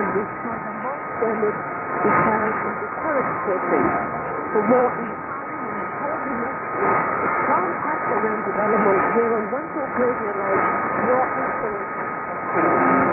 this sort of more standard because of the current setting. For more inquiry and intelligence, contact the Land Development 0128 your excellent.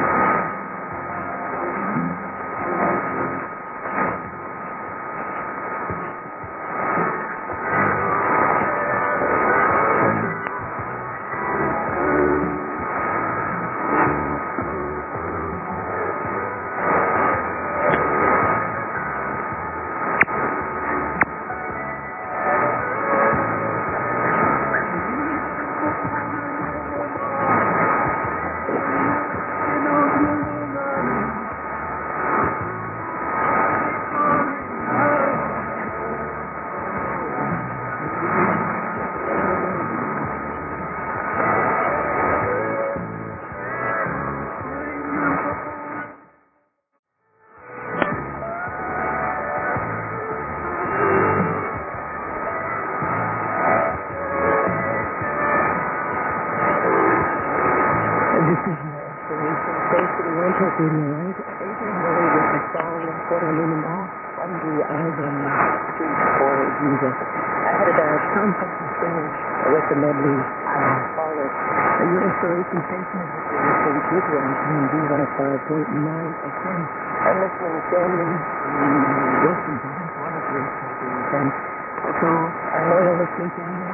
This is basically one take video, right? Anything really with the song for the living off on the album Street for Jesus. I had a complex experience with the medley followed. The restoration station is the Big One on D105.9 FM. I'm listening to Sandy Wilson, one of the and also I know you're listening to Sandy.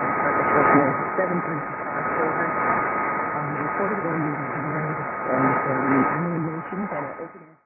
735 children. Reported on the animations and opening